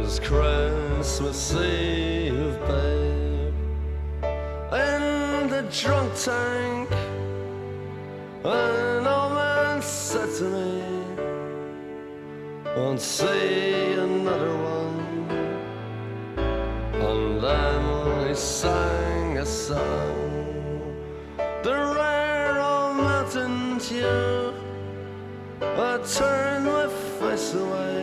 was Christmas Eve, babe, in the drunk tank. An old man said to me, won't see another one. And then he sang a song, the rare old mountain tune. I turned my face away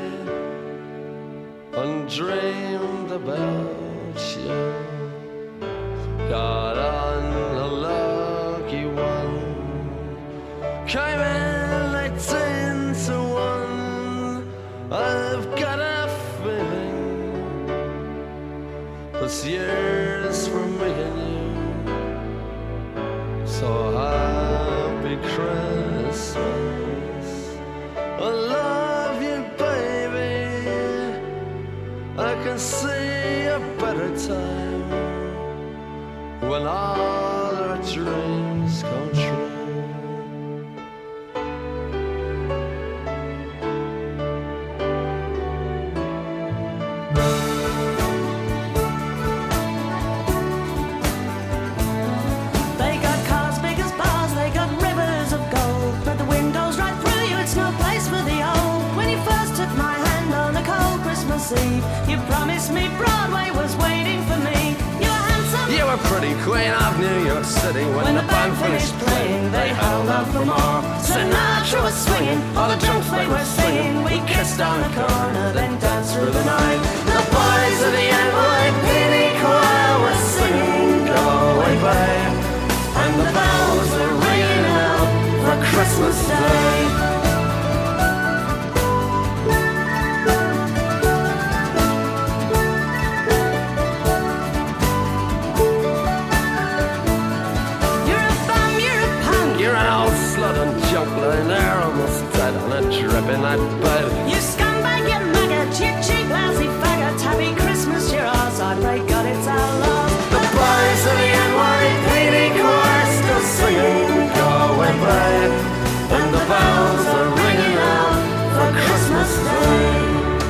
and dreamed about you. Got on a lucky one, came in 18 to 1. I've got a feeling this year's for me and you. So happy Christmas, I love you, baby. I can see a better time when all our dreams come true. They got cars big as bars, they got rivers of gold, but the windows right through you, it's no place for the old. When you first took my hand on a cold Christmas Eve, you promised me Broadway was waiting for me. You were handsome, You were pretty queen of New York City. When the band finished playing, they held out for more. Sinatra was swinging, all the drunks they were singing. We kissed on the corner, then danced through the night. The boys of the NYPD choir were singing Go Away Babe, and the bells were ringing out for Christmas Day. You're a bum, you're a punk, You're an old slut and junk lying there almost dead on a drip in that bed. you scumbag, you maggot, you cheap, lousy faggot. Happy Christmas, you're ours, I pray God it's our love. The boys of the NYPD choir still singing Go Away Babe, and the bells are ringing out for Christmas Day.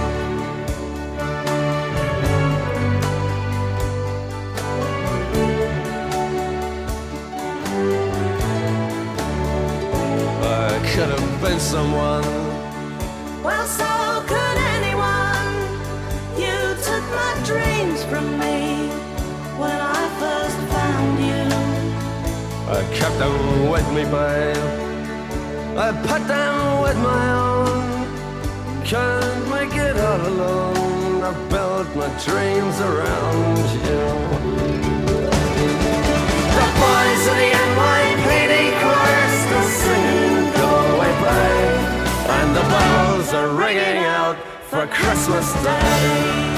I could have been someone. Well, so could anyone. You took my dreams from me when I first found you. I kept them with me, babe. I put them with my own. Can't make it all alone. I built my dreams around you. The boys of the NYPD choir still singing Go Away Babe, and the bells are ringing out for Christmas Day.